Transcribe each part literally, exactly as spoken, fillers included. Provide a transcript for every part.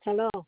Hello.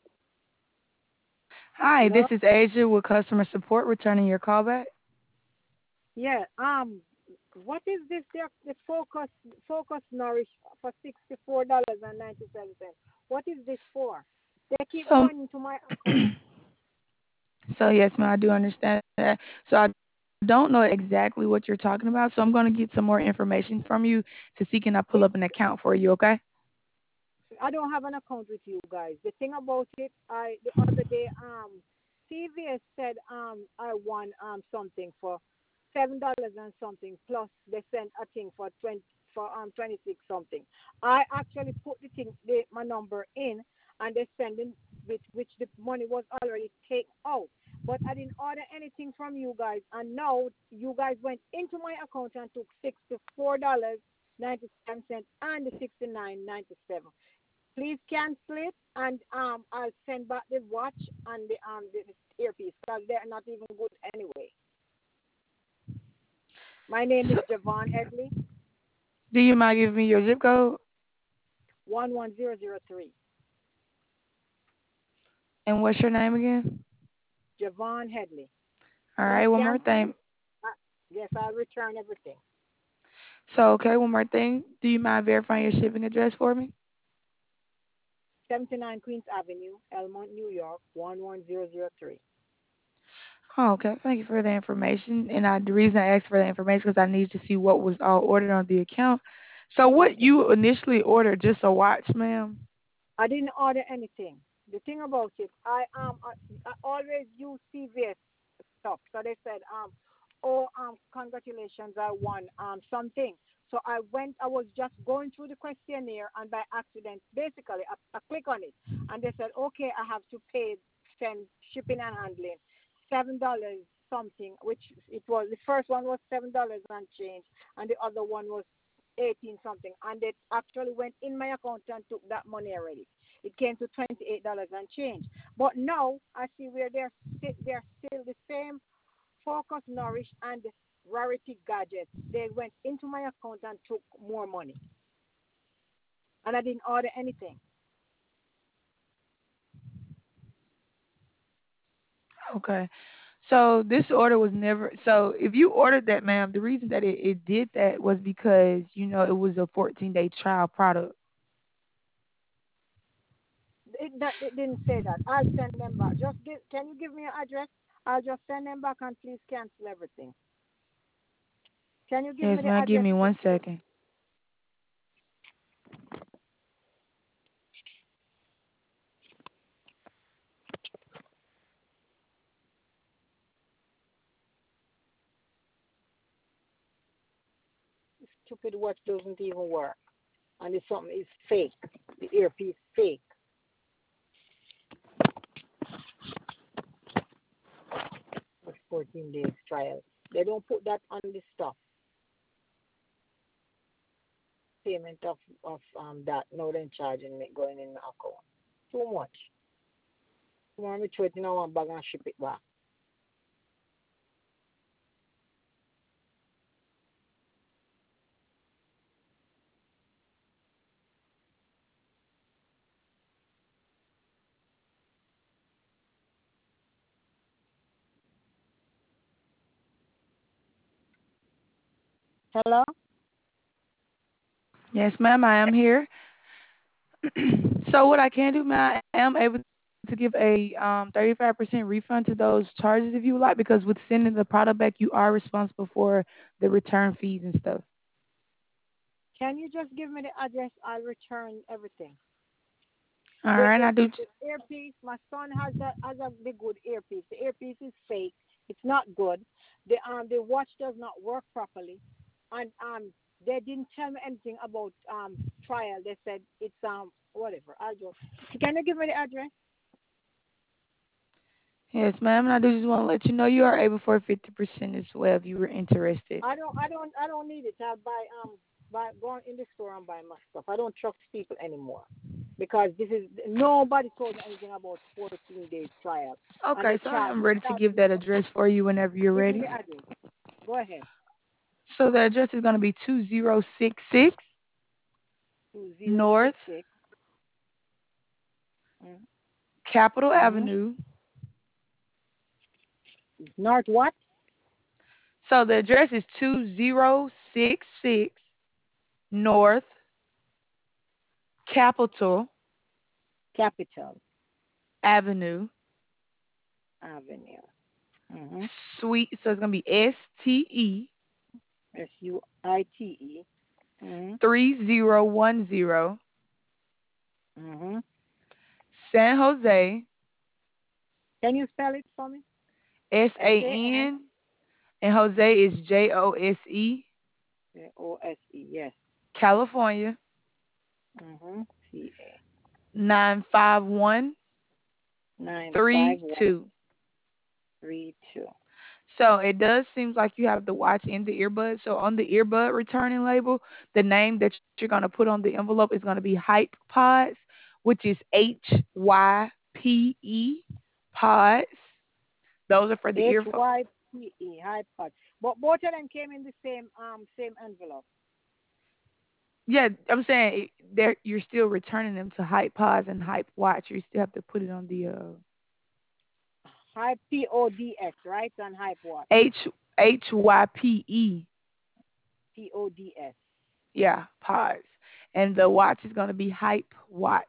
Hi, Hello. this is Asia with customer support returning your callback. Yeah. Um. What is this? The, the focus focus nourish for sixty four dollars and ninety seven cents. What is this for? They keep So, going to my account. so yes, ma'am, I do understand that. So I don't know exactly what you're talking about. So I'm going to get some more information from you to see can I pull It, up an account for you, okay? I don't have an account with you guys. The thing about it, I the other day, um, C V S said um I won um something for seven dollars and something plus they sent a thing for twenty for um twenty six something. I actually put the thing the, my number in and they sending which which the money was already taken out. But I didn't order anything from you guys, and now you guys went into my account and took sixty four dollars ninety seven cents and the sixty nine ninety seven. Please cancel it, and um, I'll send back the watch and the um the, the earpiece because they're not even good anyway. My name is So Javon Headley, do you mind giving me your zip code one one zero zero three. and what's your name again? Javon Headley. All Please right, one more cancel it. thing. Uh, yes, I'll return everything. So, okay, one more thing. Do you mind verifying your shipping address for me? seventy-nine Queens Avenue, Elmont, New York, one one zero zero three. Oh, okay. Thank you for the information. And I, the reason I asked for the information because I need to see what was all ordered on the account. So, what Okay. you initially ordered, just a watch, ma'am? I didn't order anything. The thing about it, I um I, I always use C V S stuff. So they said um oh um congratulations I won um something. So I went I was just going through the questionnaire and by accident basically I, I click on it and they said okay I have to pay send shipping and handling seven dollars something which it was the first one was seven dollars and change and the other one was eighteen something, and it actually went in my account and took that money already. It came to twenty eight dollars and change. But now I see where they're sti- they're still the same Focus Nourish and Rarity Gadgets. They went into my account and took more money, and I didn't order anything. Okay. So this order was never. So if you ordered that, ma'am, the reason that it, it did that was because you know it was a fourteen day trial product. It, that, it didn't say that. I'll send them back. Just give. Can you give me your address? I'll just send them back and please cancel everything. Can you give me Yes, the ma'am. Give address me again, one please? second. Stupid watch doesn't even work. And it's something is fake. The earpiece fake. With fourteen days trial. They don't put that on the stuff. Payment of of um that. No, then charging me going in my account. Too much. Tomorrow me throw it in one bag and ship it back. Hello? Yes, ma'am. I am here. So what I can do, ma'am, I am able to give a um thirty-five percent refund to those charges if you would like, because with sending the product back, you are responsible for the return fees and stuff. Can you just give me the address? I'll return everything. All The right, the, I the, do. the earpiece, my son has that has a the good earpiece. The earpiece is fake. It's not good. The um the watch does not work properly. And um they didn't tell me anything about um trial. They said it's um whatever. I'll just can you give me the address? Yes, ma'am. And I do just want to let you know you are able for fifty percent as well if you were interested. I don't I don't I don't need it. I buy um buy go in the store and buy my stuff. I don't trust people anymore. Because this is nobody told me anything about fourteen days trial. And Okay, they so I charge am they ready to charge give me that for address for you whenever you're give me ready. the address. Go ahead. So the address is going to be two zero six six Two zero six North six Capitol Mm-hmm. Avenue. North what? So the address is two zero six six North Capitol Capital Avenue, Avenue. Mm-hmm. Suite. So it's gonna be S T E S U I T E. Mm-hmm. three zero one zero, Mm-hmm. San Jose, Can you spell it for me? S S A A N N, and Jose is J O S E, O S E. Yes. California Mm-hmm. C A nine five one nine five three one two. three two. So it does seem like you have the watch in the earbud. So on the earbud returning label, the name that you're going to put on the envelope is going to be Hype Pods, which is H Y P E Pods. Those are for the H earphones. Y P E. iPod. But both of them came in the same um same envelope. Yeah, I'm saying they're, you're still returning them to Hype Pods and Hype Watch. You still have to put it on the uh, Hype P O D S, right? And Hype what? H H Y P E. P O D S. Yeah, Pods. And the watch is going to be Hype Watch.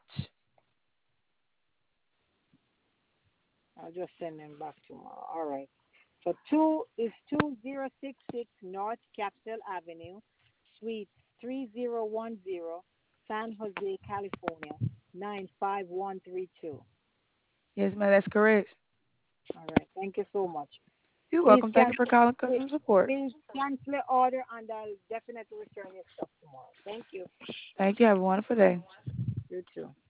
I'll just send them back tomorrow. All right. So two is two zero six six North Capitol Avenue, Suite three zero one zero, San Jose, California nine five one three two. Yes, ma'am, that's correct. All right. Thank you so much. You're Please welcome. Thank you for cancel. calling Please, customer support. please cancel the order, and I'll definitely return your stuff tomorrow. Thank you. Thank you. Have a wonderful day. You too.